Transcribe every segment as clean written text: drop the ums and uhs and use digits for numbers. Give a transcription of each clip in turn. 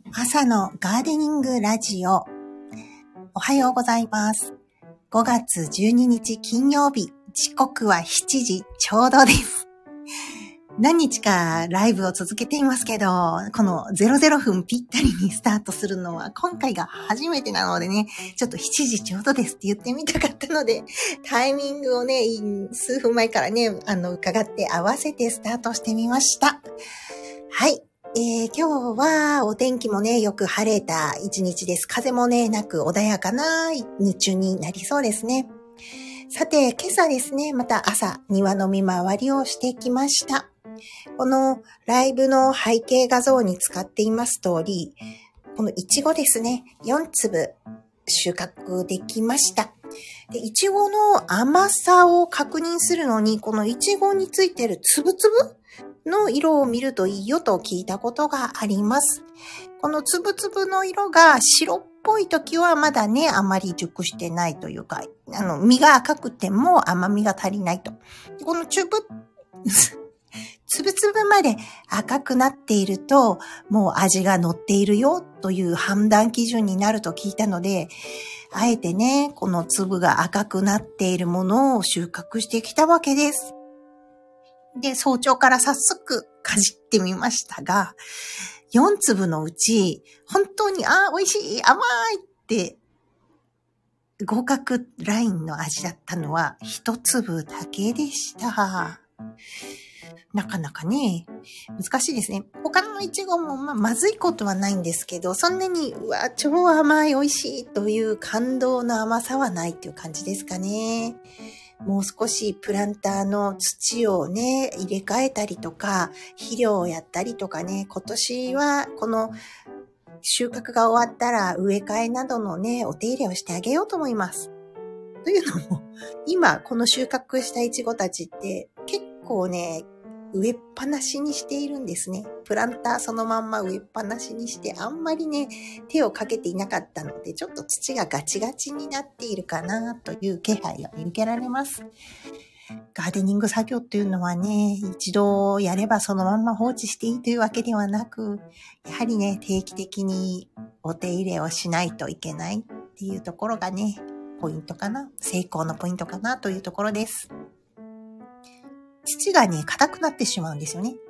朝のガーデニングラジオ。おはようございます。5月12日金曜日、時刻は7時ちょうどです。何日かライブを続けていますけど、この00分ぴったりにスタートするのは今回が初めてなのでね、ちょっと7時ちょうどですって言ってみたかったので、タイミングをね、数分前からね、伺って合わせてスタートしてみました。はい。今日はお天気もね、よく晴れた一日です。風もね、なく穏やかな日中になりそうですね。さて、今朝ですね、また朝、庭の見回りをしてきました。このライブの背景画像に使っています通り、このイチゴですね、4粒収穫できました。で、イチゴの甘さを確認するのに、このイチゴについているつぶつぶの色を見るといいよと聞いたことがあります。このつぶつぶの色が白っぽい時はまだね、あまり熟してないというか、実が赤くても甘みが足りないと。このつぶつぶまで赤くなっていると、もう味が乗っているよという判断基準になると聞いたので、あえてね、この粒が赤くなっているものを収穫してきたわけです。で、早朝から早速かじってみましたが、4粒のうち、本当に、美味しい、甘いって合格ラインの味だったのは1粒だけでした。なかなかね、難しいですね。他のイチゴもまずいことはないんですけど、そんなに、超甘い、美味しいという感動の甘さはないっていう感じですかね。もう少しプランターの土をね、入れ替えたりとか、肥料をやったりとかね、今年はこの収穫が終わったら植え替えなどのね、お手入れをしてあげようと思います。というのも、今この収穫したイチゴたちって結構ね、植えっぱなしにしているんですね。プランターそのまんま植えっぱなしにして、あんまりね、手をかけていなかったので、ちょっと土がガチガチになっているかなという気配が見受けられます。ガーデニング作業っていうのはね、一度やればそのまんま放置していいというわけではなく、やはりね、定期的にお手入れをしないといけないっていうところがね、ポイントかな。成功のポイントかなというところです。土がね、硬くなってしまうんですよね。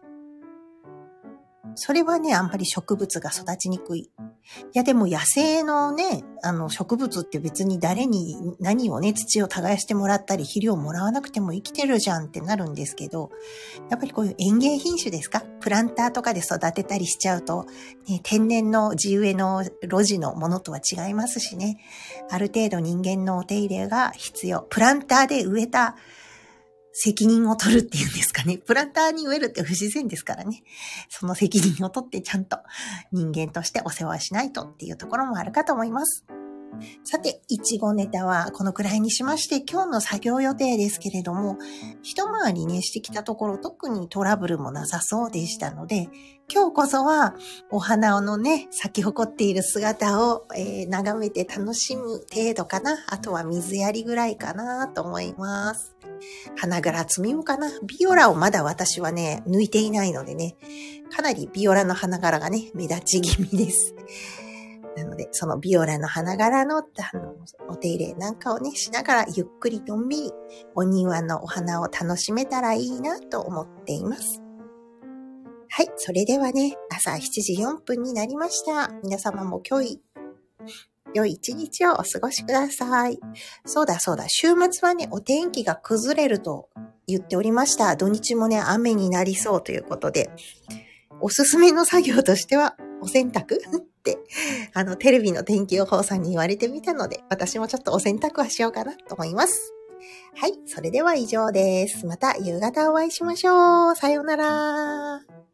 それはね、あんまり植物が育ちにくい。いやでも野生のね、植物って別に誰に何をね、土を耕してもらったり肥料をもらわなくても生きてるじゃんってなるんですけど、やっぱりこういう園芸品種ですか？プランターとかで育てたりしちゃうと、ね、天然の地植えの露地のものとは違いますしね、ある程度人間のお手入れが必要。プランターで植えた責任を取るっていうんですかね。プランターに植えるって不自然ですからね。その責任を取ってちゃんと人間としてお世話しないとっていうところもあるかと思います。さて、いちごネタはこのくらいにしまして、今日の作業予定ですけれども、一回りねしてきたところ特にトラブルもなさそうでしたので、今日こそはお花のね、咲き誇っている姿を、眺めて楽しむ程度かな。あとは水やりぐらいかなと思います。花柄摘みもかな。ビオラをまだ私はね、抜いていないのでね、かなりビオラの花柄がね、目立ち気味です。なので、そのビオラの花柄のお手入れなんかをね、しながらゆっくりのんびりお庭のお花を楽しめたらいいなと思っています。はい、それではね、朝7時4分になりました。皆様も今日良い一日をお過ごしください。そうだ、週末はね、お天気が崩れると言っておりました。土日もね、雨になりそうということで、おすすめの作業としては、お洗濯ってテレビの天気予報さんに言われてみたので、私もちょっとお洗濯はしようかなと思います。はい、それでは以上です。また夕方お会いしましょう。さようなら。